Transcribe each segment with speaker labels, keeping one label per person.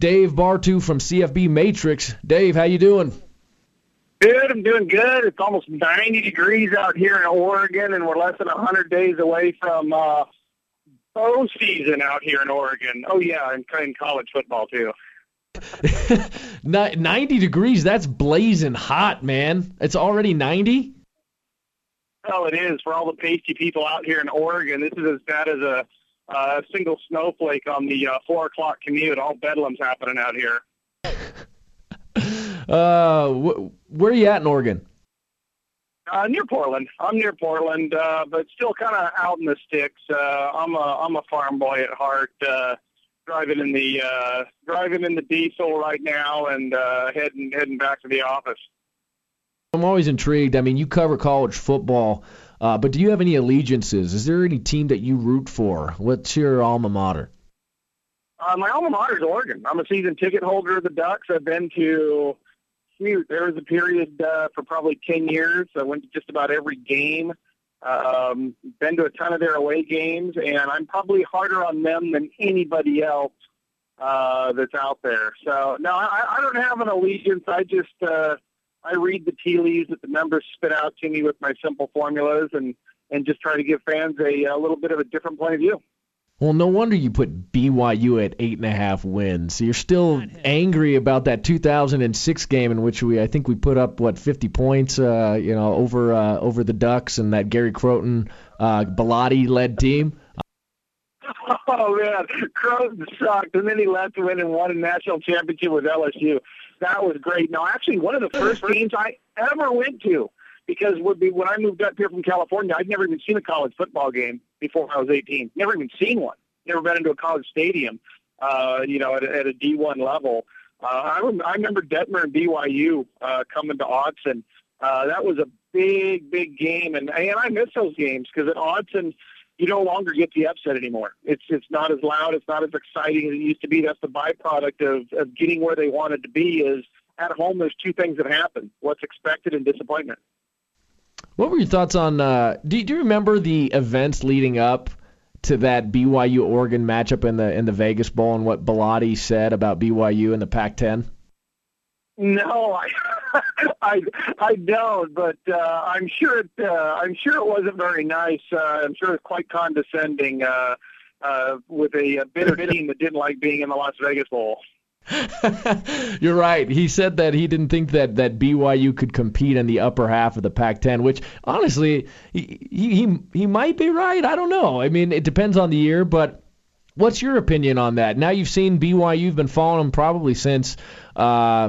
Speaker 1: Dave Bartu from CFB Matrix. Dave, how you doing?
Speaker 2: Good, I'm doing good. It's almost 90 degrees out here in Oregon, and we're less than 100 days away from bow season out here in Oregon. Oh, yeah, and in college football, too.
Speaker 1: 90 degrees, that's blazing hot, man. It's already 90?
Speaker 2: Well, it is. For all the pasty people out here in Oregon, this is as bad as a single snowflake on the 4 o'clock commute. All bedlam's happening out here.
Speaker 1: Where are you at in Oregon?
Speaker 2: Near Portland. I'm near Portland, but still kind of out in the sticks. I'm a farm boy at heart. Driving in the diesel right now, and heading back to the office.
Speaker 1: I'm always intrigued. I mean, you cover college football, but do you have any allegiances? Is there any team that you root for? What's your alma mater?
Speaker 2: My alma mater is Oregon. I'm a season ticket holder of the Ducks. I've been to, there was a period for probably 10 years. I went to just about every game. Been to a ton of their away games, and I'm probably harder on them than anybody else that's out there. So, no, I don't have an allegiance. I just I read the tea leaves that the members spit out to me with my simple formulas and just try to give fans a little bit of a different point of view.
Speaker 1: Well, no wonder you put BYU at 8.5 wins. So you're still angry about that 2006 game in which I think we put up 50 points, over the Ducks and that Gary Croton, Bellotti led team.
Speaker 2: Oh man, Croton sucked, and then he left to win and won a national championship with LSU. That was great. Now, actually, one of the first games I ever went to, because when I moved up here from California, I'd never even seen a college football game before I was 18. Never even seen one. Never been into a college stadium, at a D1 level. I remember Detmer and BYU coming to Autzen. That was a big, big game, and I miss those games because at Autzen, you no longer get the upset anymore. It's not as loud. It's not as exciting as it used to be. That's the byproduct of getting where they wanted to be. Is at home, there's two things that happen: what's expected and disappointment.
Speaker 1: What were your thoughts on? Do you remember the events leading up to that BYU Oregon matchup in the Vegas Bowl and what Bellotti said about BYU in the Pac-10?
Speaker 2: No, I don't, but I'm sure it wasn't very nice. I'm sure it's quite condescending with a bitter team that didn't like being in the Las Vegas Bowl.
Speaker 1: You're right. He said that he didn't think that BYU could compete in the upper half of the Pac-10, which honestly, he might be right. I don't know. I mean, it depends on the year, but what's your opinion on that? Now you've seen BYU, you've been following them probably since, early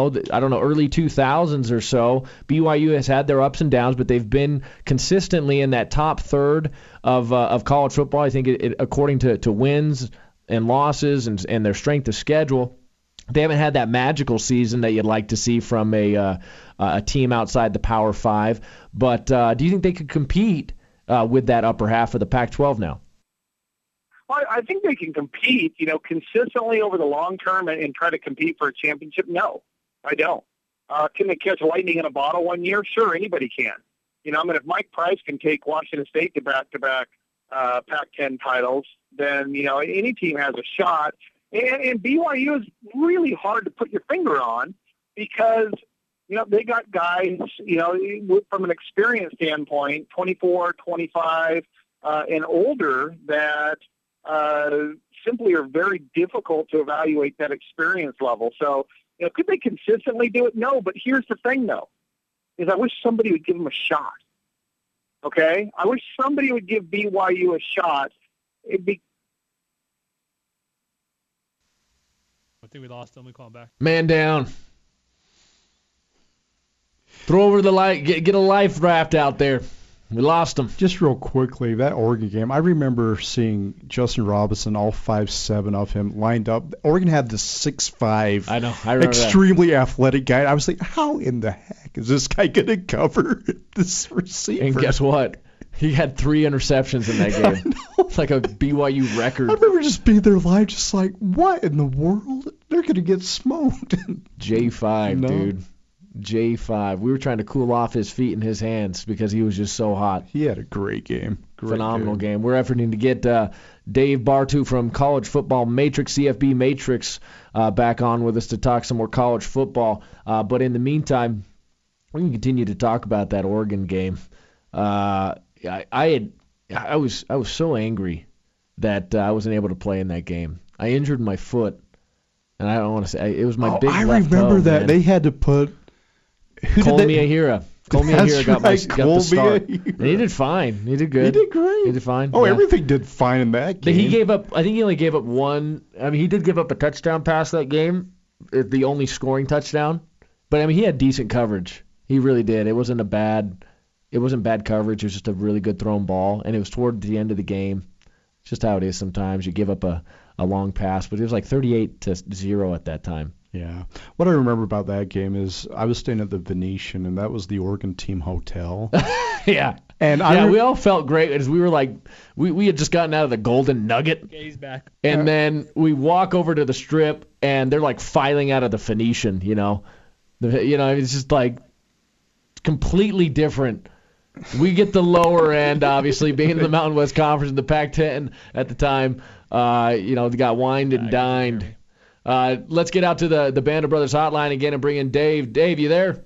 Speaker 1: 2000s or so. BYU has had their ups and downs, but they've been consistently in that top third of college football. I think according to wins and losses and their strength of schedule. They haven't had that magical season that you'd like to see from a team outside the Power 5. But do you think they could compete with that upper half of the Pac-12 now?
Speaker 2: Well, I think they can compete, consistently over the long term and try to compete for a championship. No, I don't. Can they catch lightning in a bottle one year? Sure, anybody can. If Mike Price can take Washington State to back-to-back Pac-10 titles, then, any team has a shot. And BYU is really hard to put your finger on because, they got guys, from an experience standpoint, 24, 25, and older that simply are very difficult to evaluate that experience level. So, could they consistently do it? No, but here's the thing, though, is I wish somebody would give them a shot. Okay? I wish somebody would give BYU a shot. It'd be.
Speaker 3: I think we lost him. We call him back.
Speaker 1: Man down. Throw over the light. Get a life raft out there. We lost him.
Speaker 4: Just real quickly, that Oregon game, I remember seeing Justin Robinson, all 5'7" of him, lined up. Oregon had this 6'5",
Speaker 1: I remember
Speaker 4: extremely athletic guy. I was like, how in the heck is this guy going to cover this receiver?
Speaker 1: And guess what? He had 3 interceptions in that game. It's like a BYU record.
Speaker 4: I remember just being there live, just like, what in the world? They're going to get smoked.
Speaker 1: J5, dude. J5. We were trying to cool off his feet and his hands because he was just so hot.
Speaker 4: He had a great game.
Speaker 1: Phenomenal game. We're efforting to get Dave Bartu from College Football Matrix, CFB Matrix, back on with us to talk some more college football. But in the meantime, we can continue to talk about that Oregon game. I was so angry that I wasn't able to play in that game. I injured my foot, and I don't want to say it was my big left toe.
Speaker 4: I remember that
Speaker 1: man.
Speaker 4: they had to put
Speaker 1: Cole Miyahira. Cole Miyahira got the start.
Speaker 4: Miyahira.
Speaker 1: And he did fine. He did good.
Speaker 4: He did great.
Speaker 1: He did fine.
Speaker 4: Oh,
Speaker 1: yeah.
Speaker 4: everything did fine in that game.
Speaker 1: He gave up. I think he only gave up one. I mean, he did give up a touchdown pass that game, the only scoring touchdown. But I mean, he had decent coverage. He really did. It wasn't bad coverage. It was just a really good thrown ball, and it was toward the end of the game. It's just how it is sometimes. You give up a long pass, but it was like 38-0 at that time.
Speaker 4: Yeah. What I remember about that game is I was staying at the Venetian, and that was the Oregon team hotel.
Speaker 1: Yeah.
Speaker 4: And
Speaker 1: we all felt great as we were like, we had just gotten out of the Golden Nugget.
Speaker 3: Okay, he's back.
Speaker 1: And then we walk over to the Strip, and they're like filing out of the Phoenician, It's just like completely different. We get the lower end, obviously, being in the Mountain West Conference and the Pac-10 at the time. They got wined and dined. Let's get out to the Band of Brothers hotline again and bring in Dave. Dave, you there?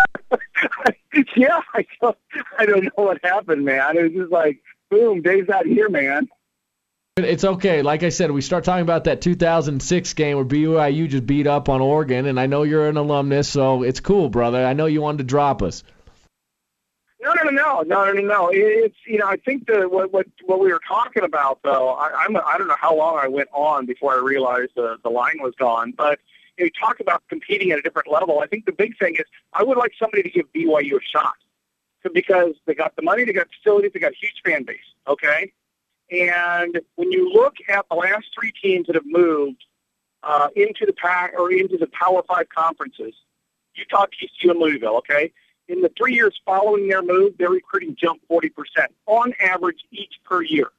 Speaker 2: Yeah, I don't know what happened, man. It was just like, boom, Dave's out here, man.
Speaker 1: It's okay. Like I said, we start talking about that 2006 game where BYU just beat up on Oregon, and I know you're an alumnus, so it's cool, brother. I know you wanted to drop us.
Speaker 2: No. It's I think what we were talking about though. I don't know how long I went on before I realized the line was gone. But you talk about competing at a different level. I think the big thing is I would like somebody to give BYU a shot because they got the money, they got facilities, they got a huge fan base. Okay, and when you look at the last three teams that have moved into the Pac or into the Power 5 conferences, Utah, TCU, and Louisville. Okay. In the 3 years following their move, their recruiting jumped 40% on average each per year.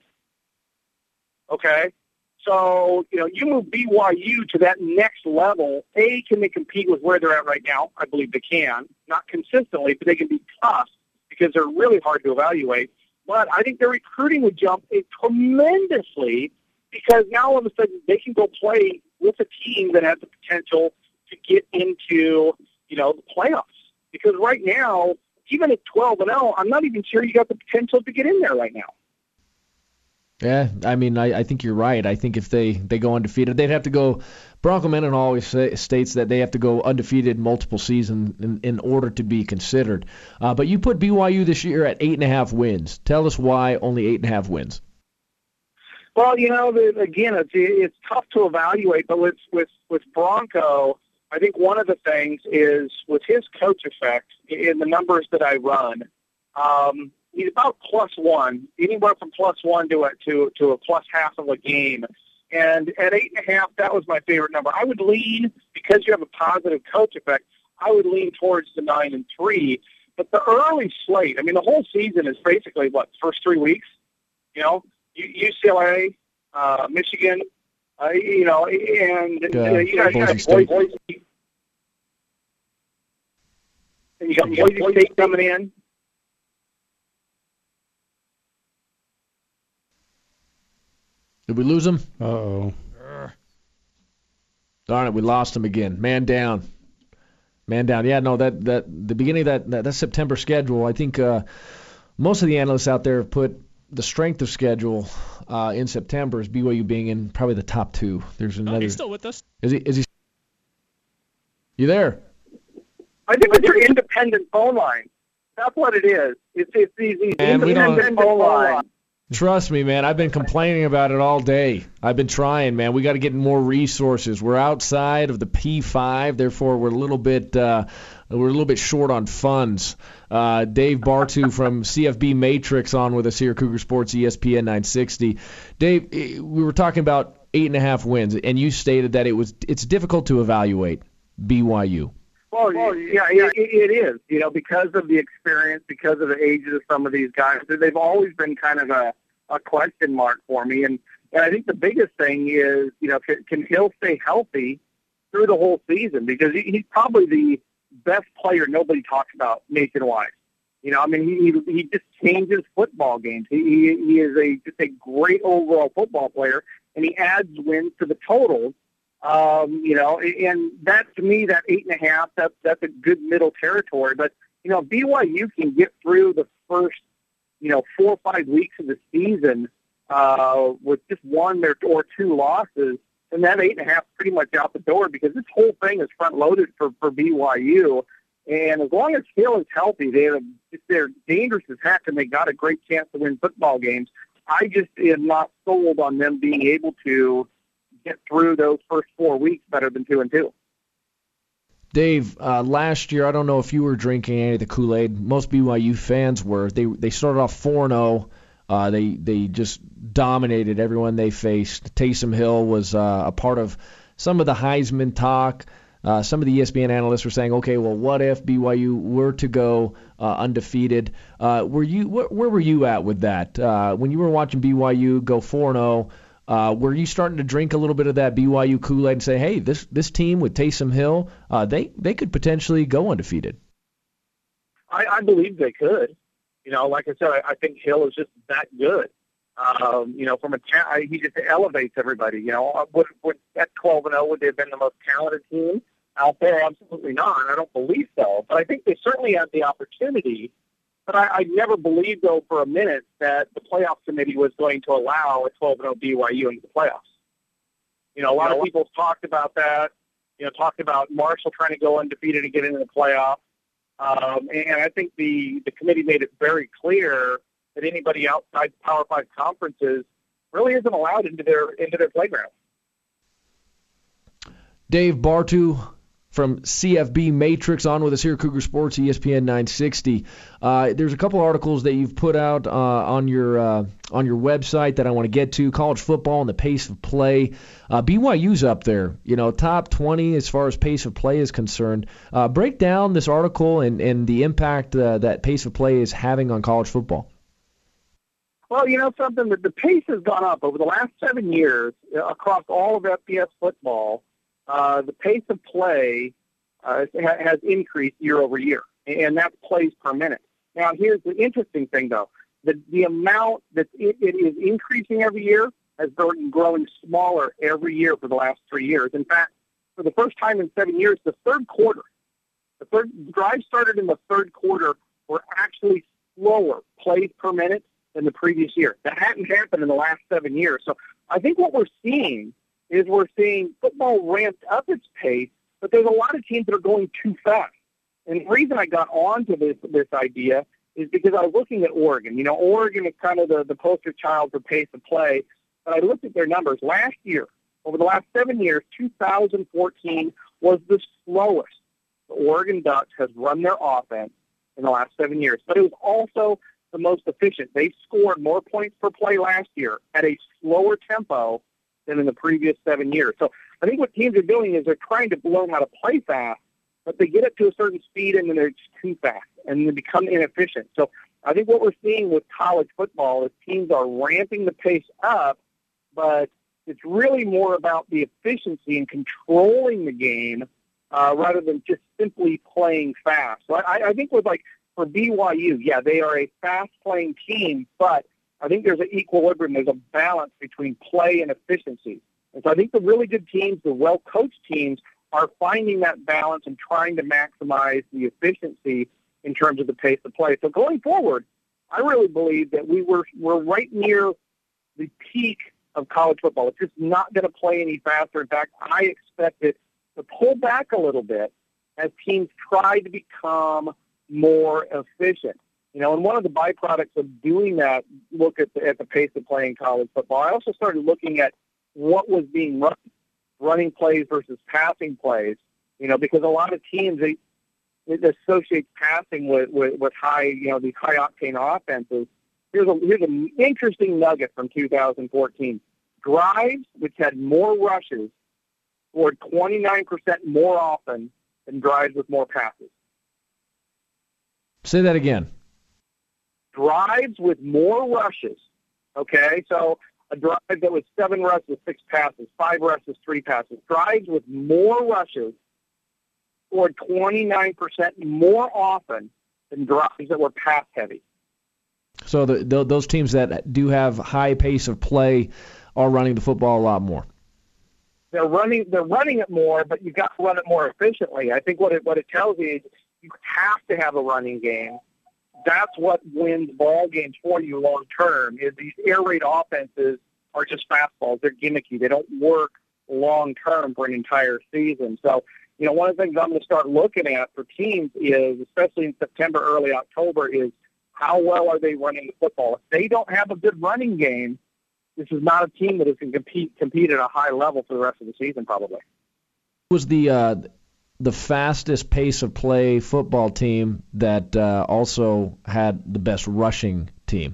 Speaker 2: Okay? So, you move BYU to that next level. A, can they compete with where they're at right now? I believe they can. Not consistently, but they can be tough because they're really hard to evaluate. But I think their recruiting would jump tremendously because now all of a sudden they can go play with a team that has the potential to get into, the playoffs. Because right now, even at 12-0, I'm not even sure you got the potential to get in there right now.
Speaker 1: Yeah, I mean, I think you're right. I think if they go undefeated, they'd have to go. Bronco Mendenhall always states that they have to go undefeated multiple seasons in order to be considered. But you put BYU this year at 8.5 wins. Tell us why only 8.5 wins.
Speaker 2: Well, again, it's tough to evaluate, but with Bronco, I think one of the things is with his coach effect in the numbers that I run, he's about +1, anywhere from +1 to a +half of a game. And at 8.5, that was my favorite number. I would lean, because you have a positive coach effect, I would lean towards the 9-3. But the early slate, I mean, the whole season is basically, first 3 weeks? UCLA, Michigan, and you got Boise. And you got Boise State coming in.
Speaker 1: Did we lose him?
Speaker 4: Uh-oh.
Speaker 1: Darn it, we lost him again. Man down. Yeah, no, that the beginning of that September schedule, I think most of the analysts out there have put the strength of schedule in September as BYU being in probably the top two. There's another.
Speaker 3: He's still with us.
Speaker 1: Is he? You there?
Speaker 2: I think it's your independent phone line. That's what it is. It's these independent phone lines.
Speaker 1: Trust me, man. I've been complaining about it all day. I've been trying, man. We got to get more resources. We're outside of the P5, therefore we're a little bit short on funds. Dave Bartu from CFB Matrix on with us here, Cougar Sports ESPN 960. Dave, we were talking about 8.5 wins, and you stated that it's difficult to evaluate BYU.
Speaker 2: Well, yeah, it is. Because of the experience, because of the ages of some of these guys, they've always been kind of a question mark for me. And I think the biggest thing is, can Hill stay healthy through the whole season? Because he's probably the best player nobody talks about nationwide. You know, I mean, he just changes football games. He is just a great overall football player, and he adds wins to the totals. You know, and that, to me, that 8.5, that's a good middle territory. But, you know, BYU can get through the first, 4 or 5 weeks of the season with just one or two losses, and that 8.5 is pretty much out the door, because this whole thing is front-loaded for BYU. And as long as Hill is healthy, they're dangerous as heck, and they got a great chance to win football games. I just am not sold on them being able to get through those first 4 weeks better than 2-2.
Speaker 1: Dave, last year, I don't know if you were drinking any of the Kool-Aid. Most BYU fans were. They started off 4-0. They just dominated everyone they faced. Taysom Hill was a part of some of the Heisman talk. Some of the ESPN analysts were saying, okay, well, what if BYU were to go undefeated? Where were you at with that? When you were watching BYU go 4-0, were you starting to drink a little bit of that BYU Kool-Aid and say, hey, this team with Taysom Hill, they could potentially go undefeated?
Speaker 2: I believe they could. You know, like I said, I think Hill is just that good. From he just elevates everybody. You know, at 12-0, would they have been the most talented team out there? Absolutely not. I don't believe so. But I think they certainly had the opportunity. But I never believed, though, for a minute that the playoff committee was going to allow a 12-0 BYU into the playoffs. You know, a lot of people talked about that. You know, talked about Marshall trying to go undefeated and get into the playoffs. And I think the committee made it very clear that anybody outside Power 5 conferences really isn't allowed into their playground.
Speaker 1: Dave Bartoo from CFB Matrix on with us here at Cougar Sports, ESPN 960. There's a couple articles that you've put out on your website that I want to get to. College football and the pace of play. BYU's up there, top 20 as far as pace of play is concerned. Break down this article and the impact that pace of play is having on college football.
Speaker 2: Well, something, that the pace has gone up over the last 7 years across all of FBS football. The pace of play has increased year over year, and that's plays per minute. Now, here's the interesting thing, though. The amount that it is increasing every year has been growing smaller every year for the last 3 years. In fact, for the first time in 7 years, the third drive started in the third quarter were actually slower plays per minute than the previous year. That hadn't happened in the last 7 years. So I think what we're seeing football ramped up its pace, but there's a lot of teams that are going too fast. And the reason I got onto this idea is because I was looking at Oregon. Oregon is kind of the poster child for pace of play, but I looked at their numbers. Last year, over the last 7 years, 2014 was the slowest the Oregon Ducks has run their offense in the last 7 years, but it was also the most efficient. They scored more points per play last year at a slower tempo than in the previous 7 years. So I think what teams are doing is they're trying to learn how to play fast, but they get it to a certain speed and then they're just too fast and they become inefficient. So I think what we're seeing with college football is teams are ramping the pace up, but it's really more about the efficiency and controlling the game rather than just simply playing fast. So I think for BYU, yeah, they are a fast-playing team, but I think there's an equilibrium. There's a balance between play and efficiency. And so I think the really good teams, the well-coached teams, are finding that balance and trying to maximize the efficiency in terms of the pace of play. So going forward, I really believe that we're right near the peak of college football. It's just not going to play any faster. In fact, I expect it to pull back a little bit as teams try to become more efficient. And one of the byproducts of doing that, look at the pace of playing college football, I also started looking at what was being run, running plays versus passing plays, because a lot of teams, they associate passing with high, these high-octane offenses. Here's an interesting nugget from 2014. Drives, which had more rushes, scored 29% more often than drives with more passes.
Speaker 1: Say that again.
Speaker 2: Drives with more rushes, okay? So a drive that was 7 rushes, 6 passes, 5 rushes, 3 passes. Drives with more rushes scored 29% more often than drives that were pass heavy.
Speaker 1: So those teams that do have high pace of play are running the football a lot more.
Speaker 2: They're running it more, but you got to run it more efficiently. I think what it tells you is you have to have a running game. That's what wins ball games for you long term. Is these air raid offenses are just fastballs. They're gimmicky. They don't work long term for an entire season. So, one of the things I'm going to start looking at for teams is, especially in September, early October, is how well are they running the football? If they don't have a good running game, this is not a team that is going to compete at a high level for the rest of the season, probably.
Speaker 1: Was the fastest pace of play football team that also had the best rushing team?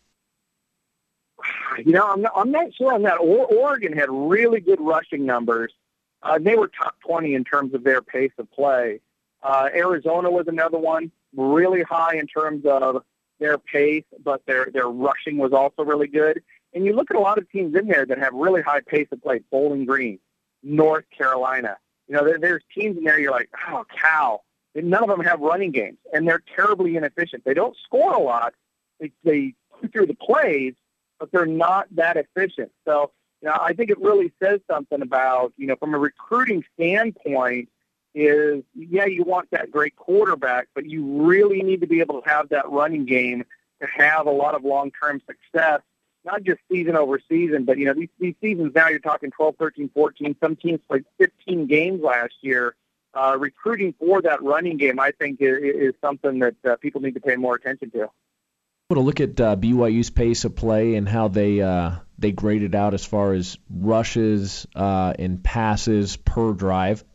Speaker 2: I'm not sure on that. Oregon had really good rushing numbers. They were top 20 in terms of their pace of play. Arizona was another one, really high in terms of their pace, but their rushing was also really good. And you look at a lot of teams in there that have really high pace of play. Bowling Green, North Carolina. There's teams in there you're like, oh, cow. None of them have running games, and they're terribly inefficient. They don't score a lot. They put through the plays, but they're not that efficient. So, I think it really says something about, from a recruiting standpoint, is, you want that great quarterback, but you really need to be able to have that running game to have a lot of long-term success, not just season over season, but, these seasons now you're talking 12, 13, 14. Some teams played 15 games last year. Recruiting for that running game, I think, is something that people need to pay more attention to.
Speaker 1: To look at BYU's pace of play and how they graded out as far as rushes and passes per drive.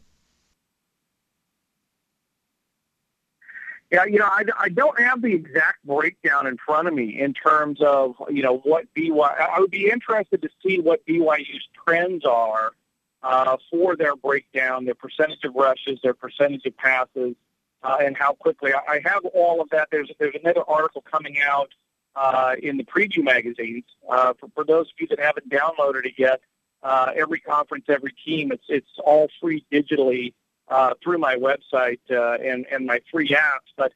Speaker 2: Yeah, I don't have the exact breakdown in front of me in terms of, what I would be interested to see what BYU's trends are for their breakdown, their percentage of rushes, their percentage of passes, and how quickly. I have all of that. There's another article coming out in the preview magazines. For those of you that haven't downloaded it yet, every conference, every team, it's all free digitally through my website and my free apps. But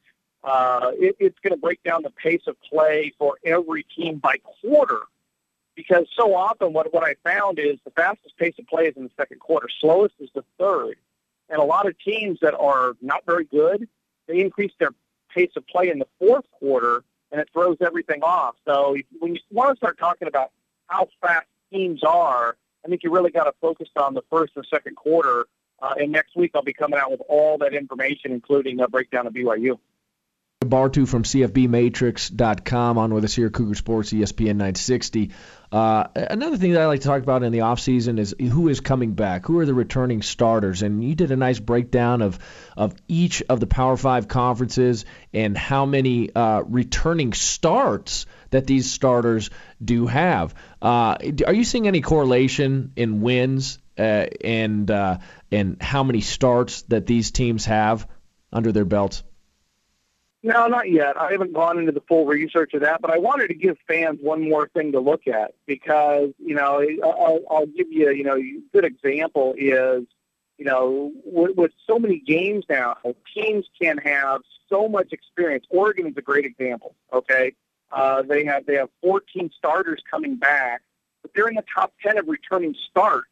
Speaker 2: it's going to break down the pace of play for every team by quarter, because so often what I found is the fastest pace of play is in the second quarter. Slowest is the third. And a lot of teams that are not very good, they increase their pace of play in the fourth quarter, and it throws everything off. So when you want to start talking about how fast teams are, I think you really got to focus on the first and second quarter. And next week I'll be coming out with all that information, including a breakdown of BYU.
Speaker 1: Bartu from CFBmatrix.com on with us here, Cougar Sports, ESPN 960. Another thing that I like to talk about in the offseason is who is coming back, who are the returning starters. And you did a nice breakdown of each of the Power 5 conferences and how many returning starts that these starters do have. Are you seeing any correlation in wins and how many starts that these teams have under their belts?
Speaker 2: No, not yet. I haven't gone into the full research of that, but I wanted to give fans one more thing to look at because, I'll give you, a good example is, with so many games now, teams can have so much experience. Oregon is a great example, okay? They have 14 starters coming back, but they're in the top 10 of returning starts,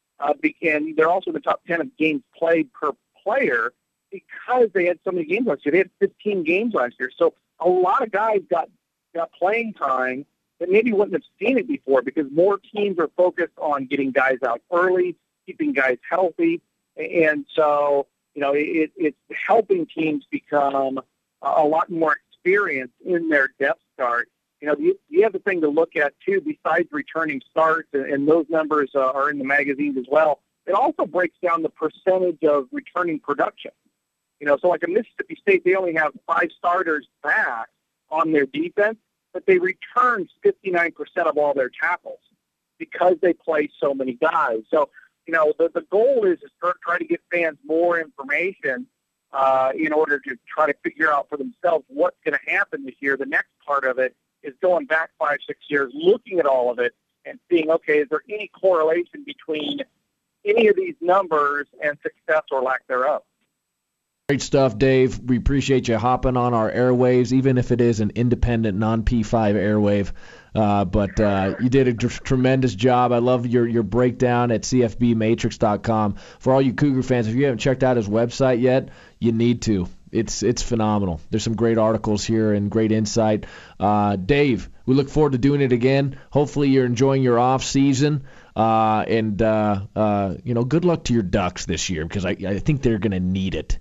Speaker 2: and they're also in the top 10 of games played per player, because they had so many games last year. They had 15 games last year. So a lot of guys got playing time that maybe wouldn't have seen it before because more teams are focused on getting guys out early, keeping guys healthy. And so, it's helping teams become a lot more experienced in their depth chart. The other thing to look at, too, besides returning starts, and those numbers are in the magazines as well, it also breaks down the percentage of returning production. So like in Mississippi State, they only have 5 starters back on their defense, but they return 59% of all their tackles because they play so many guys. So, the goal is to try to get fans more information in order to try to figure out for themselves what's going to happen this year. The next part of it is going back 5-6 years, looking at all of it and seeing, okay, is there any correlation between any of these numbers and success or lack thereof?
Speaker 1: Great stuff, Dave. We appreciate you hopping on our airwaves, even if it is an independent, non-P5 airwave. But you did a tremendous job. I love your breakdown at cfbmatrix.com. For all you Cougar fans, if you haven't checked out his website yet, you need to. It's phenomenal. There's some great articles here and great insight. Dave, we look forward to doing it again. Hopefully you're enjoying your off season. And good luck to your Ducks this year, because I think they're going to need it.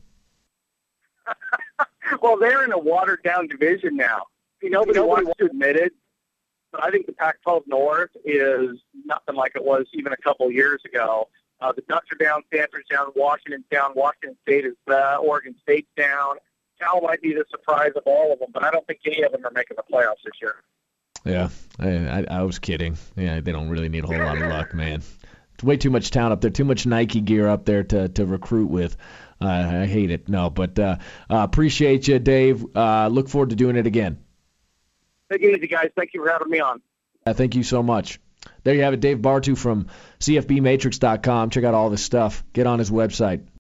Speaker 2: Well, they're in a watered-down division now. Nobody wants to admit it, but I think the Pac-12 North is nothing like it was even a couple years ago. The Ducks are down, Stanford's down, Washington's down, Washington State is Oregon State's down. Cal might be the surprise of all of them, but I don't think any of them are making the playoffs this year.
Speaker 1: Yeah, I was kidding. Yeah, they don't really need a whole lot of luck, man. It's way too much talent up there, too much Nike gear up there to recruit with. I hate it. No, but appreciate you, Dave. Look forward to doing it again.
Speaker 2: Take it easy, guys. Thank you for having me on.
Speaker 1: Thank you so much. There you have it, Dave Bartoo from CFBmatrix.com. Check out all this stuff. Get on his website.